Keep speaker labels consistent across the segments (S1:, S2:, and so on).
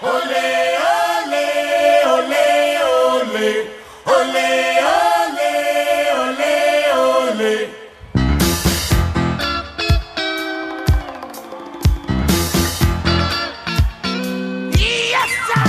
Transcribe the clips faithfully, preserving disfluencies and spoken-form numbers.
S1: Ole, ole, ole, ole, ole, ole, ole, ole. Yes, sir!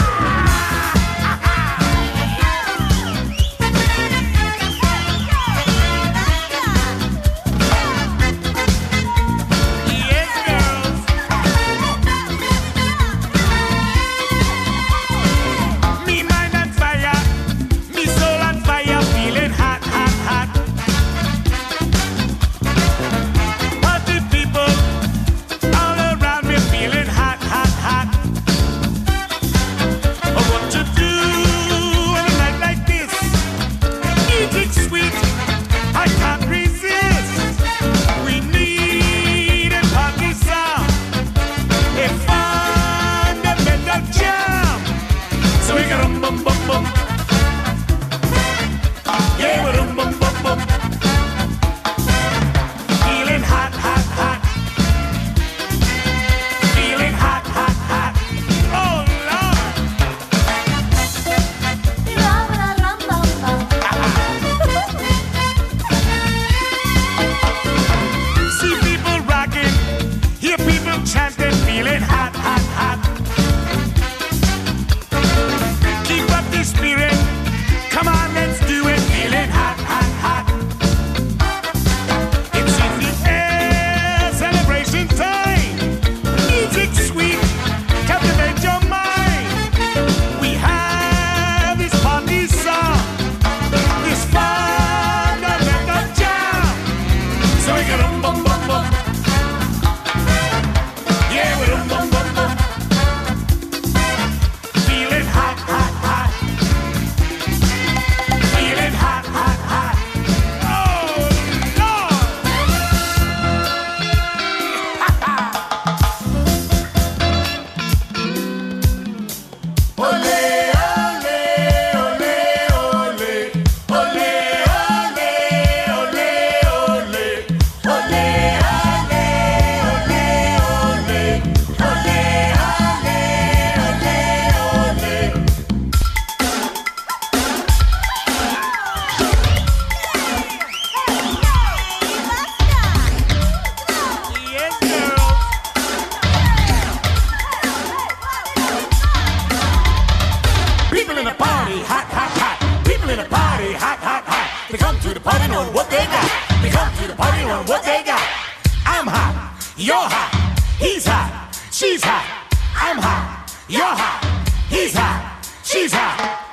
S2: They come to the party knowing what they got. They come to the party knowing what they got. I'm hot, you're hot, he's hot, she's hot. I'm hot, you're hot, he's hot, she's hot.